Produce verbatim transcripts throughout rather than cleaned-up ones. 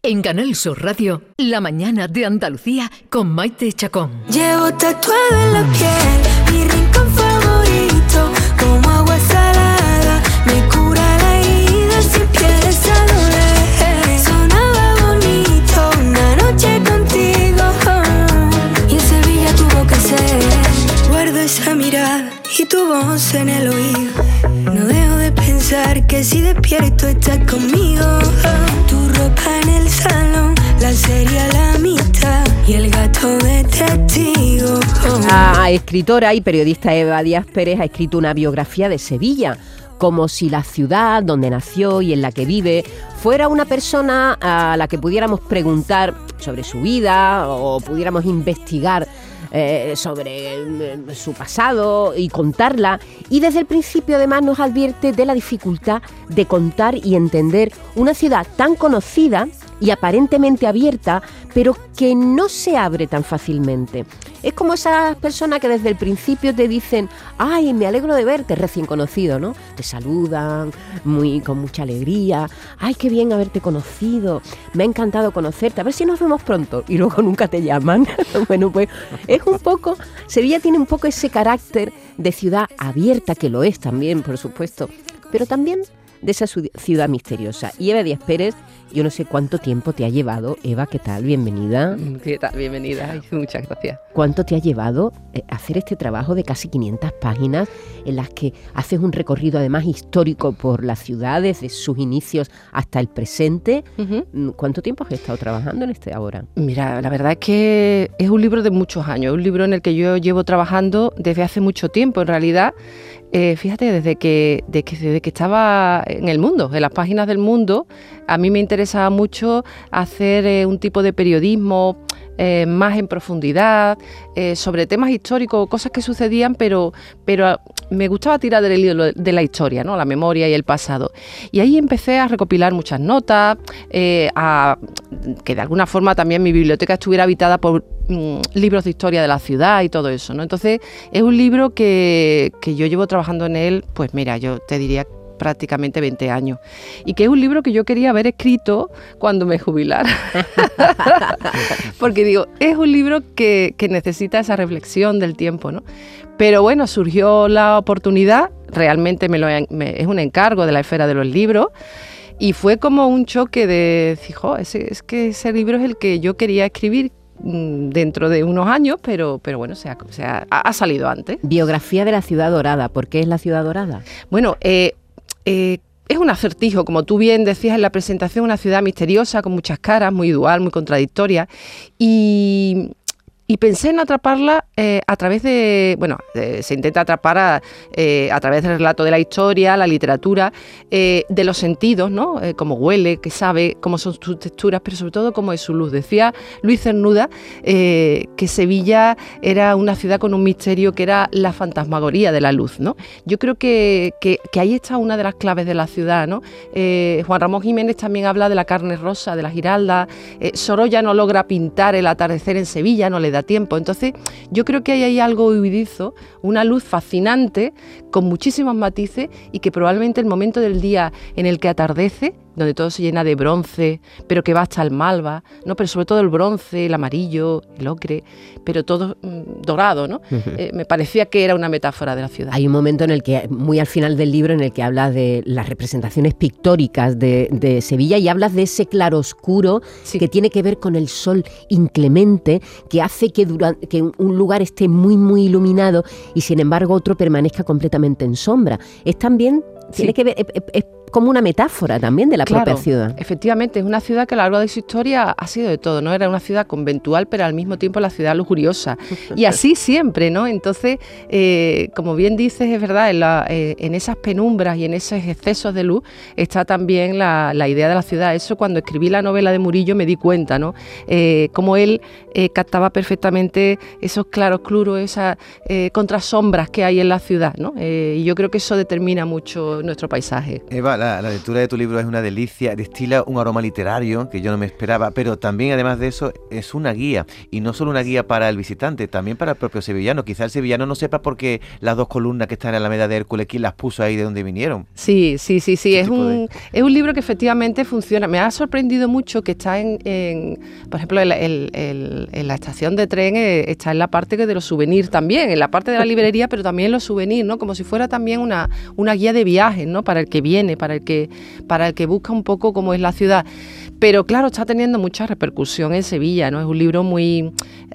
En Canal Sur Radio, La Mañana de Andalucía con Maite Chacón. Llevo tatuado en la piel mi rincón favorito, como agua salada, me cura la herida si empieza a doler. Sonaba bonito una noche contigo, y en Sevilla tuvo que ser. Guardo esa mirada y tu voz en el oído. No dejo de pensar que si despierto estás conmigo. Tu ropa en el salón, la serie a la mitad y el gato de testigo. La escritora y periodista Eva Díaz Pérez ha escrito una biografía de Sevilla, como si la ciudad donde nació y en la que vive fuera una persona a la que pudiéramos preguntar sobre su vida o pudiéramos investigar Eh, sobre eh, su pasado y contarla, y desde el principio además nos advierte de la dificultad de contar y entender una ciudad tan conocida y aparentemente abierta, pero que no se abre tan fácilmente. Es como esas personas que desde el principio te dicen: ay, me alegro de verte, recién conocido, ¿no? Te saludan muy, con mucha alegría. Ay, qué bien haberte conocido, me ha encantado conocerte, a ver si nos vemos pronto, y luego nunca te llaman. Bueno, pues es un poco, Sevilla tiene un poco ese carácter de ciudad abierta, que lo es también, por supuesto, pero también de esa ciudad misteriosa. Y Eva Díaz Pérez, yo no sé cuánto tiempo te ha llevado. Eva, ¿qué tal? Bienvenida. ¿Qué tal? Bienvenida. Muchas gracias. ¿Cuánto te ha llevado eh, hacer este trabajo de casi quinientas páginas en las que haces un recorrido además histórico por la ciudad desde sus inicios hasta el presente? Uh-huh. ¿Cuánto tiempo has estado trabajando en este ahora? Mira, la verdad es que es un libro de muchos años, un libro en el que yo llevo trabajando desde hace mucho tiempo. En realidad, eh, fíjate, desde que, desde que, desde que estaba en El Mundo, en las páginas del Mundo, a mí me interesaba mucho hacer eh, un tipo de periodismo eh, más en profundidad, eh, sobre temas históricos, cosas que sucedían, pero, pero me gustaba tirar del hilo de la historia, ¿no? La memoria y el pasado. Y ahí empecé a recopilar muchas notas, eh, a que de alguna forma también mi biblioteca estuviera habitada por mm, libros de historia de la ciudad y todo eso, ¿no? Entonces es un libro que, que yo llevo trabajando en él, pues mira, yo te diría prácticamente veinte años, y que es un libro que yo quería haber escrito cuando me jubilara. Porque digo, es un libro que, que necesita esa reflexión del tiempo, ¿no? Pero bueno, surgió la oportunidad, realmente me lo, me, es un encargo de la Esfera de los Libros, y fue como un choque de decir, jo, ese, es que ese libro es el que yo quería escribir dentro de unos años, pero, pero bueno, se ha, se ha, ha salido antes. Biografía de la Ciudad Dorada. ¿Por qué es la Ciudad Dorada? Bueno, eh, Eh, es un acertijo, como tú bien decías en la presentación, una ciudad misteriosa con muchas caras, muy dual, muy contradictoria, y, y pensé en atraparla eh, a través de, bueno, eh, se intenta atrapar a, eh, a través del relato de la historia, la literatura, eh, de los sentidos, ¿no? Eh, cómo huele, qué sabe, cómo son sus texturas, pero sobre todo cómo es su luz. Decía Luis Cernuda eh, que Sevilla era una ciudad con un misterio que era la fantasmagoría de la luz, ¿no? Yo creo que, que, que ahí está una de las claves de la ciudad, ¿no? Eh, Juan Ramón Jiménez también habla de la carne rosa, de la Giralda. Eh, Sorolla no logra pintar el atardecer en Sevilla, no le da tiempo. Entonces yo creo que hay ahí algo huidizo, una luz fascinante con muchísimos matices, y que probablemente el momento del día en el que atardece, donde todo se llena de bronce, pero que va hasta el malva, ¿no? Pero sobre todo el bronce, el amarillo, el ocre, pero todo mm, dorado, ¿no? Uh-huh. Eh, me parecía que era una metáfora de la ciudad. Hay un momento en el que, muy al final del libro, en el que hablas de las representaciones pictóricas de, de Sevilla, y hablas de ese claroscuro, sí, que tiene que ver con el sol inclemente, que hace que, durante, que un lugar esté muy, muy iluminado y sin embargo otro permanezca completamente en sombra. Es también, tiene sí. que ver, es, es como una metáfora también de la claro, propia ciudad. Efectivamente, es una ciudad que a lo largo de su historia ha sido de todo, ¿no? Era una ciudad conventual, pero al mismo tiempo la ciudad lujuriosa. Y así siempre, ¿no? Entonces, eh, como bien dices, es verdad, en, la, eh, en esas penumbras y en esos excesos de luz está también la, la idea de la ciudad. Eso, cuando escribí la novela de Murillo me di cuenta, ¿no? Eh, cómo él eh, captaba perfectamente esos claroscuros, esas eh, contrasombras que hay en la ciudad, ¿no? Eh, y yo creo que eso determina mucho nuestro paisaje. Eva, Eva, la, la lectura de tu libro es una delicia, destila un aroma literario que yo no me esperaba, pero también, además de eso, es una guía, y no solo una guía para el visitante, también para el propio sevillano. Quizá el sevillano no sepa por qué las dos columnas que están en la Alameda de Hércules, quién las puso ahí, de dónde vinieron. Sí, sí, sí, sí, es un, de... es un libro que efectivamente funciona. Me ha sorprendido mucho que está en, en por ejemplo, el, el, el, en la estación de tren, eh, está en la parte de los souvenirs también, en la parte de la librería, pero también en los souvenirs, ¿no? Como si fuera también una, una guía de viajes, ¿no? Para el que viene, para el que, para el que busca un poco cómo es la ciudad. Pero claro, está teniendo mucha repercusión en Sevilla, ¿no? Es un libro muy,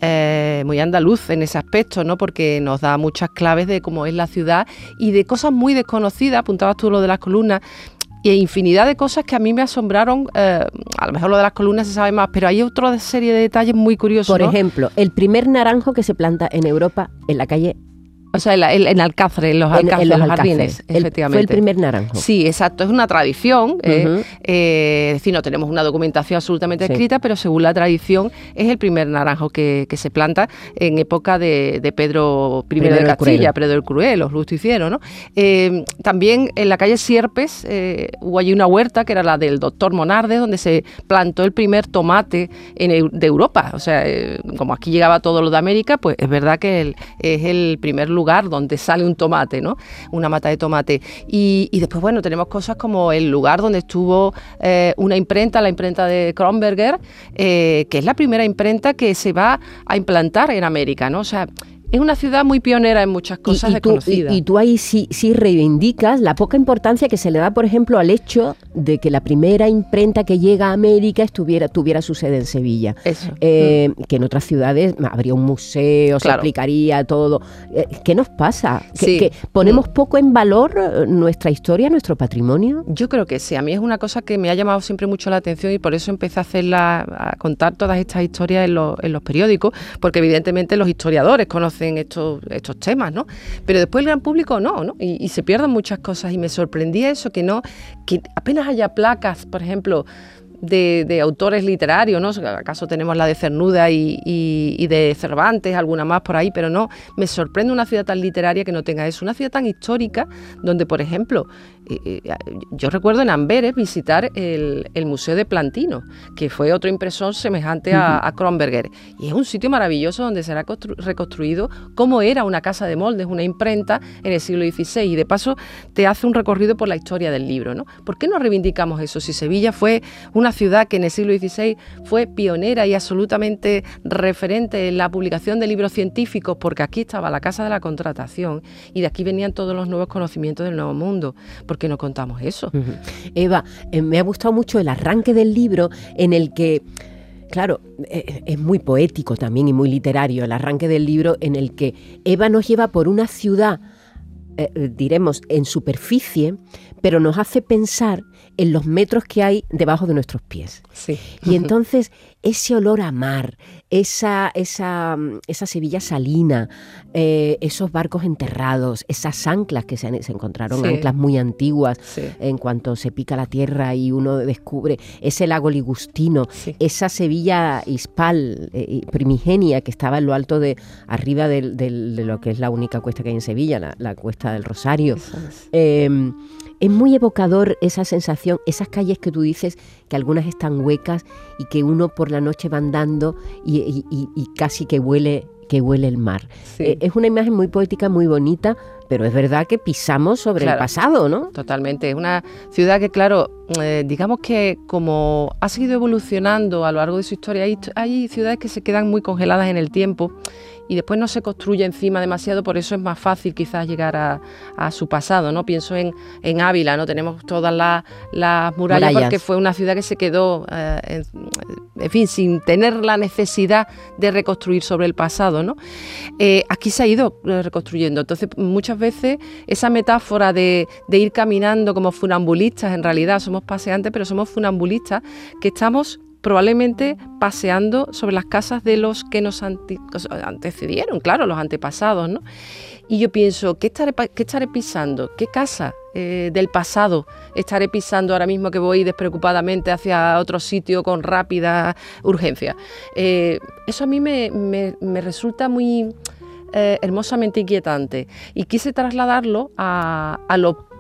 eh, muy andaluz en ese aspecto, ¿no? Porque nos da muchas claves de cómo es la ciudad y de cosas muy desconocidas. Apuntabas tú lo de las columnas. Y infinidad de cosas que a mí me asombraron. Eh, a lo mejor lo de las columnas se sabe más, pero hay otra serie de detalles muy curiosos, Por ¿no? ejemplo, el primer naranjo que se planta en Europa en la calle... O sea, en, la, en, en Alcázar, en los Alcázares, en, en los los jardines, Alcázares. El, efectivamente. Fue el primer naranjo. Sí, exacto, es una tradición, uh-huh. eh, eh, es decir, no tenemos una documentación absolutamente sí. escrita, pero según la tradición es el primer naranjo que, que se planta en época de, de Pedro primero de Castilla, Pedro el Cruel, los justicieros, ¿no? Eh, también en la calle Sierpes eh, hubo allí una huerta, que era la del doctor Monardes, donde se plantó el primer tomate en, de Europa. O sea, eh, como aquí llegaba todo lo de América, pues es verdad que el, es el primer lugar lugar donde sale un tomate, ¿no? Una mata de tomate. Y, y después, bueno, tenemos cosas como el lugar donde estuvo eh, una imprenta, la imprenta de Kronberger, eh, que es la primera imprenta que se va a implantar en América, ¿no? O sea, es una ciudad muy pionera en muchas cosas y, y desconocidas. Tú, y, y tú ahí sí, sí reivindicas la poca importancia que se le da, por ejemplo, al hecho de que la primera imprenta que llega a América estuviera, tuviera su sede en Sevilla. Eso. Eh, mm. Que en otras ciudades habría un museo, claro. Se explicaría todo. Eh, ¿Qué nos pasa? ¿Que, sí. que ponemos mm. poco en valor nuestra historia, nuestro patrimonio? Yo creo que sí. A mí es una cosa que me ha llamado siempre mucho la atención y por eso empecé a hacerla, a contar todas estas historias en los, en los periódicos, porque evidentemente los historiadores conocen Estos, estos temas, ¿no? Pero después el gran público no, ¿no? Y, y se pierden muchas cosas y me sorprendía eso, que no, que apenas haya placas, por ejemplo, de, de autores literarios, ¿no? Acaso tenemos la de Cernuda y, y, y de Cervantes, alguna más por ahí, pero no, me sorprende una ciudad tan literaria que no tenga eso, una ciudad tan histórica donde, por ejemplo, eh, eh, yo recuerdo en Amberes visitar el, el Museo de Plantino, que fue otro impresor semejante a, a Kronberger, y es un sitio maravilloso donde será constru- reconstruido cómo era una casa de moldes, una imprenta en el siglo dieciséis, y de paso te hace un recorrido por la historia del libro, ¿no? ¿Por qué no reivindicamos eso? Si Sevilla fue una ciudad que en el siglo dieciséis fue pionera y absolutamente referente en la publicación de libros científicos, porque aquí estaba la Casa de la Contratación y de aquí venían todos los nuevos conocimientos del Nuevo Mundo. ¿Por qué no contamos eso? Uh-huh. Eva, eh, me ha gustado mucho el arranque del libro en el que, claro, eh, es muy poético también y muy literario, el arranque del libro en el que Eva nos lleva por una ciudad, eh, diremos, en superficie, pero nos hace pensar en los metros que hay debajo de nuestros pies. Sí. Y entonces ese olor a mar, esa, esa, esa Sevilla salina, eh, esos barcos enterrados, esas anclas que se, se encontraron, sí. anclas muy antiguas, sí. en cuanto se pica la tierra y uno descubre ese lago ligustino, sí. esa Sevilla hispal, eh, primigenia, que estaba en lo alto de, arriba de, de, de lo que es la única cuesta que hay en Sevilla, la, la Cuesta del Rosario. Es. Eh, es muy evocador esa sensación, esas calles que tú dices que algunas están huecas y que uno por la noche va andando y, y, y, y casi que huele, que huele el mar. Sí. Eh, es una imagen muy poética, muy bonita, pero es verdad que pisamos sobre claro, el pasado, ¿no? Totalmente. Es una ciudad que, claro, eh, digamos que como ha seguido evolucionando a lo largo de su historia, hay, hay ciudades que se quedan muy congeladas en el tiempo y después no se construye encima demasiado, por eso es más fácil quizás llegar a, a su pasado, ¿no? Pienso en, en Ávila, ¿no? Tenemos todas las la murallas, murallas porque fue una ciudad que se quedó, eh, en, en fin, sin tener la necesidad de reconstruir sobre el pasado, ¿no? Eh, aquí se ha ido reconstruyendo, entonces muchas veces esa metáfora de, de ir caminando como funambulistas, en realidad somos paseantes, pero somos funambulistas que estamos probablemente paseando sobre las casas de los que nos ante, antecedieron, claro, los antepasados, ¿no? Y yo pienso, ¿qué estaré, qué estaré pisando? ¿Qué casa eh, del pasado estaré pisando ahora mismo que voy despreocupadamente hacia otro sitio con rápida urgencia? Eh, eso a mí me, me, me resulta muy... Eh, hermosamente inquietante y quise trasladarlo a, a lo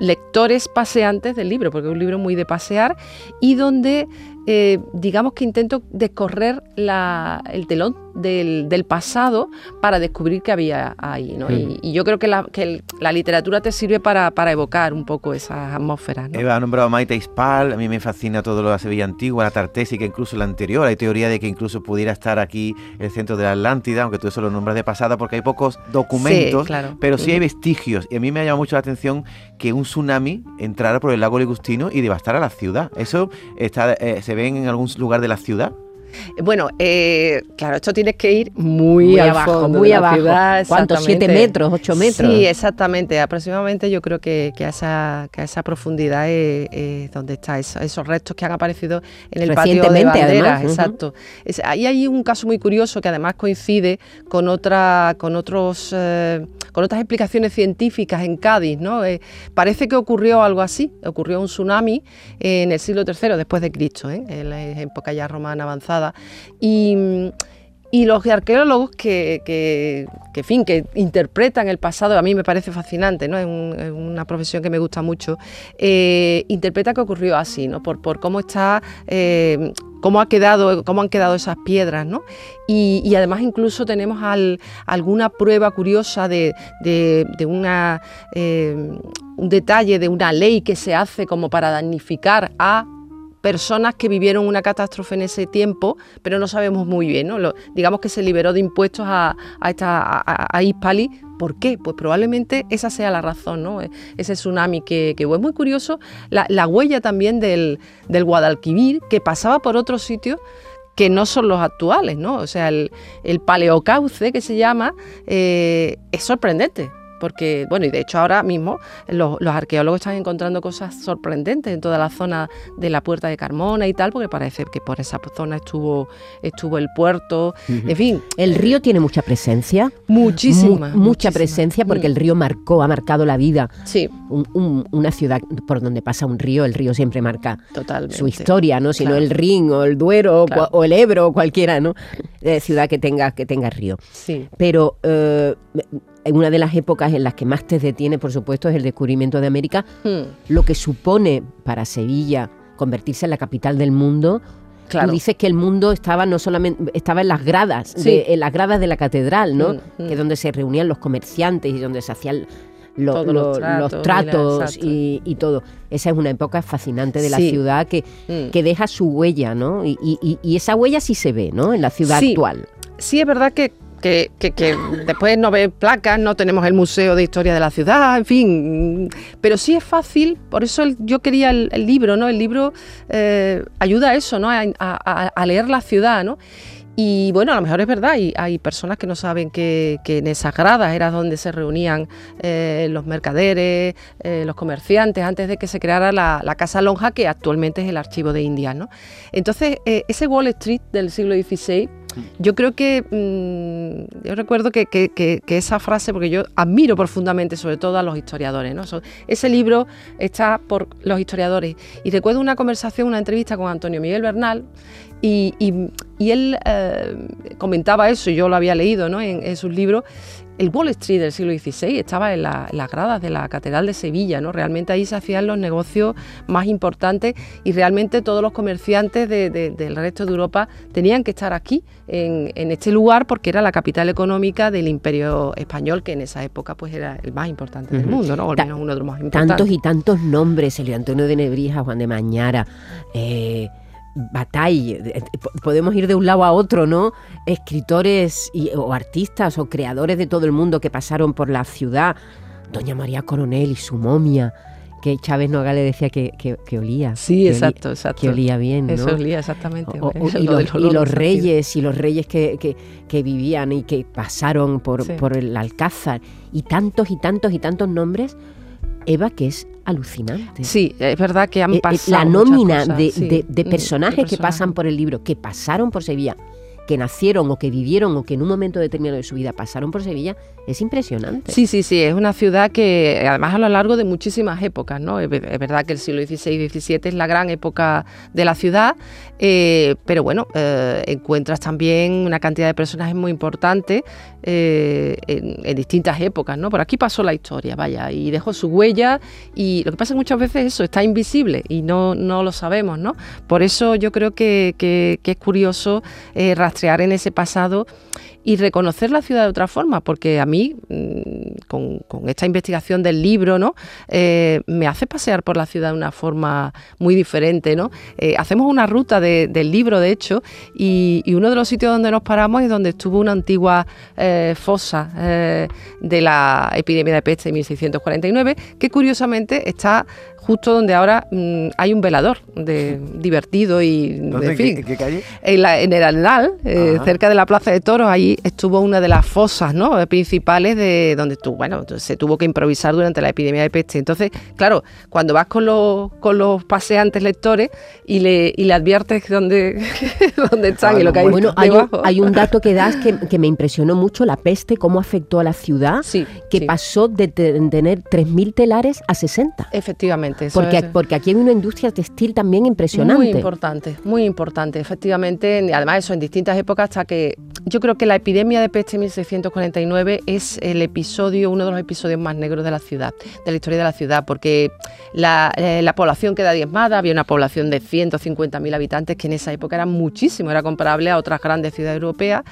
lectores paseantes del libro, porque es un libro muy de pasear y donde eh, digamos que intento descorrer la, el telón del, del pasado para descubrir qué había ahí, ¿no? Sí. Y, y yo creo que, la, que el, la literatura te sirve para, para evocar un poco esas atmósferas, ¿no? Eva ha nombrado a Maite Ispal, a mí me fascina todo lo de la Sevilla antigua, la tartésica, incluso la anterior. Hay teoría de que incluso pudiera estar aquí el centro de la Atlántida, aunque tú eso lo nombras de pasada, porque hay pocos documentos, sí, claro. pero sí hay vestigios. Y a mí me ha llamado mucho la atención que un tsunami entrara por el lago Ligustino y devastara la ciudad. ¿Eso está, eh, se ve en algún lugar de la ciudad? Bueno, eh, claro, esto tienes que ir muy, Muy al abajo, fondo muy de la abajo. ciudad, ¿Cuántos? ¿Siete exactamente. metros? ¿Ocho metros? Sí, exactamente. Aproximadamente yo creo que, que, a, esa, que a esa profundidad es, es donde están eso, esos restos que han aparecido en el patio de Recientemente, banderas. además, uh-huh. Exacto. Es, ahí hay un caso muy curioso que además coincide con otra, con otros, eh, con otras explicaciones científicas en Cádiz, ¿no? Eh, parece que ocurrió algo así. Ocurrió un tsunami eh, en el siglo tercero después de Cristo, ¿eh? en la época ya romana avanzada. Y Y, y los arqueólogos que, que, que, en fin, que interpretan el pasado, a mí me parece fascinante, ¿no? Es, un, es una profesión que me gusta mucho, eh, interpreta que ocurrió así, ¿no? Por, por cómo está, eh, cómo ha quedado, cómo han quedado esas piedras, ¿no? Y, y además incluso tenemos al, alguna prueba curiosa de, de, de una, eh, un detalle de una ley que se hace como para damnificar a personas que vivieron una catástrofe en ese tiempo, pero no sabemos muy bien, ¿no? Lo, digamos que se liberó de impuestos a, a, esta, a, a Hispali. ¿Por qué? Pues probablemente esa sea la razón, ¿no? Ese tsunami que, que es muy curioso. La, la huella también del, del Guadalquivir, que pasaba por otros sitios que no son los actuales, ¿no? O sea, el, el paleocauce, que se llama, eh, es sorprendente. Porque, bueno, y de hecho ahora mismo los, los arqueólogos están encontrando cosas sorprendentes en toda la zona de la Puerta de Carmona y tal, porque parece que por esa zona estuvo, estuvo el puerto, uh-huh. en fin. El río tiene mucha presencia. Muchísima. Mu- mucha muchísima. presencia, porque el río marcó, ha marcado la vida. Sí. Un, un, una ciudad por donde pasa un río, el río siempre marca Totalmente. Su historia, ¿no? Si claro. no el Rin o el Duero claro. o, o el Ebro o cualquiera, ¿no? Eh, ciudad que tenga, que tenga río. Sí. Pero eh, una de las épocas en las que más te detiene, por supuesto, es el descubrimiento de América, hmm. lo que supone para Sevilla convertirse en la capital del mundo. Claro. Tú dices que el mundo estaba no solamente estaba en las gradas, sí. de, en las gradas de la catedral, ¿no? Hmm, hmm. Que es donde se reunían los comerciantes y donde se hacían lo, lo, los tratos, los tratos mira, y, y todo. Esa es una época fascinante de la sí. ciudad que, hmm. que deja su huella, ¿no? Y, y, y esa huella sí se ve, ¿no? En la ciudad sí. actual. Sí, es verdad que Que, que, que después no ves placas, no tenemos el Museo de Historia de la Ciudad, en fin, pero sí es fácil, por eso el, yo quería el, el libro, ¿no? El libro eh, ayuda a eso, ¿no? A, a, a leer la ciudad, ¿no? Y bueno, a lo mejor es verdad, y hay personas que no saben que, que en esas gradas era donde se reunían eh, los mercaderes, eh, los comerciantes, antes de que se creara la, la Casa Lonja, que actualmente es el Archivo de Indias, ¿no? Entonces, eh, ese Wall Street del siglo dieciséis, yo creo que, mmm, yo recuerdo que, que, que, que esa frase, porque yo admiro profundamente sobre todo a los historiadores, ¿no? So, ese libro está por los historiadores, y recuerdo una conversación, una entrevista con Antonio Miguel Bernal, y, y, y él eh, comentaba eso, y yo lo había leído, ¿no? en, en sus libros. El Wall Street del siglo dieciséis estaba en, la, en las gradas de la Catedral de Sevilla, ¿no? Realmente ahí se hacían los negocios más importantes, y realmente todos los comerciantes de, de, del resto de Europa tenían que estar aquí, en, en este lugar, porque era la capital económica del Imperio Español, que en esa época pues era el más importante del mundo, ¿no? O al menos uno de los más importantes. Tantos y tantos nombres, Elio Antonio de Nebrija, Juan de Mañara, eh... Bataille, podemos ir de un lado a otro, ¿no? Escritores y, o artistas o creadores de todo el mundo que pasaron por la ciudad. Doña María Coronel y su momia, que Chávez Noga le decía que, que, que olía. Sí, que exacto, olía, exacto. Que olía bien, ¿no? Eso olía, exactamente. O, o, y, los, y los reyes, y los reyes que, que, que vivían y que pasaron por, sí. por el Alcázar. Y tantos y tantos y tantos nombres, Eva, que es alucinante. Sí, es verdad que han pasado la nómina muchas cosas, de, sí, de, de personajes de que pasan por el libro, que pasaron por Sevilla, que nacieron o que vivieron o que en un momento determinado de su vida pasaron por Sevilla, es impresionante. Sí, sí, sí, es una ciudad que además a lo largo de muchísimas épocas, ¿no? Es, es verdad que el siglo dieciséis y diecisiete es la gran época de la ciudad, eh, pero bueno, eh, encuentras también una cantidad de personajes muy importantes eh, en, en distintas épocas, ¿no? Por aquí pasó la historia, vaya, y dejó su huella, y lo que pasa es que muchas veces eso está invisible y no, no lo sabemos, ¿no? Por eso yo creo que, que, que es curioso eh, rastrear en ese pasado y reconocer la ciudad de otra forma, porque a mí, con, con esta investigación del libro, ¿no? Eh, me hace pasear por la ciudad de una forma muy diferente, ¿no? Eh, hacemos una ruta de, del libro, de hecho, y, y uno de los sitios donde nos paramos es donde estuvo una antigua eh, fosa eh, de la epidemia de peste de mil seiscientos cuarenta y nueve, que curiosamente está justo donde ahora mmm, hay un velador de, divertido y... ¿Dónde? En fin, ¿En qué, en qué calle? En, la, en el Arenal, eh, cerca de la Plaza de Toros, ahí estuvo una de las fosas, ¿no?, principales de donde tú, bueno, se tuvo que improvisar durante la epidemia de peste. Entonces, claro, cuando vas con los, con los paseantes lectores y le, y le adviertes dónde, dónde están ah, y lo que hay bueno, hay debajo. un, hay un dato que das que, que me impresionó mucho, la peste, cómo afectó a la ciudad, sí, que sí. pasó de, te, de tener tres mil telares a sesenta. Efectivamente. Eso porque, es. porque aquí hay una industria textil también impresionante. Muy importante, muy importante, efectivamente. Además, eso en distintas épocas, hasta que yo creo que la epidemia de peste de mil seiscientos cuarenta y nueve es el episodio, uno de los episodios más negros de la ciudad, de la historia de la ciudad, porque la, eh, la población queda diezmada, había una población de ciento cincuenta mil habitantes, que en esa época era muchísimo, era comparable a otras grandes ciudades europeas,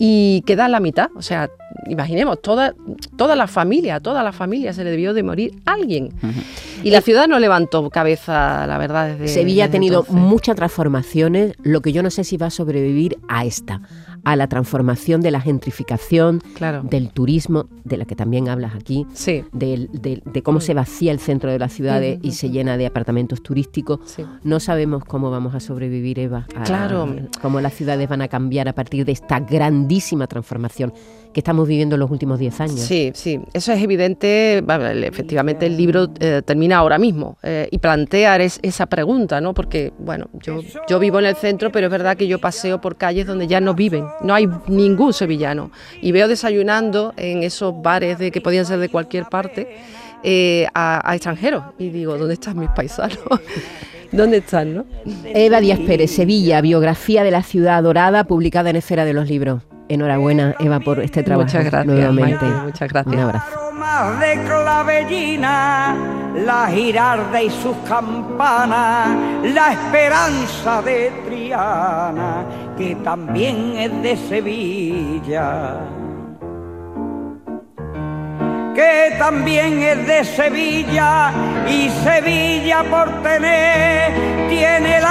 y queda a la mitad. O sea, imaginemos, toda, toda la familia, toda la familia se le debió de morir alguien. Uh-huh. Y la ciudad no levantó cabeza, la verdad, desde Sevilla desde ha tenido entonces. muchas transformaciones, lo que yo no sé si va a sobrevivir a esta, a la transformación de la gentrificación, claro. del turismo, de la que también hablas aquí, sí. de, de, de cómo sí. se vacía el centro de las ciudades uh-huh. y se llena de apartamentos turísticos. Sí. No sabemos cómo vamos a sobrevivir, Eva, a, claro. cómo las ciudades van a cambiar a partir de esta grandísima transformación que estamos viviendo en los últimos diez años. Sí, sí, eso es evidente. Efectivamente, el libro eh, termina ahora mismo eh, y plantea es, esa pregunta, ¿no? Porque, bueno, yo, yo vivo en el centro, pero es verdad que yo paseo por calles donde ya no viven, no hay ningún sevillano, y veo desayunando en esos bares de que podían ser de cualquier parte eh, a, a extranjeros, y digo, ¿dónde están mis paisanos? ¿Dónde están, no? Eva Díaz Pérez, Sevilla, biografía de la ciudad dorada, publicada en Esfera de los Libros. Enhorabuena, Eva, por este trabajo. Muchas gracias, nuevamente. Maite, muchas gracias. Un abrazo. De clavellina, la girarda y sus campanas, la esperanza de Triana, que también es de Sevilla, que también es de Sevilla, y Sevilla por tener tiene la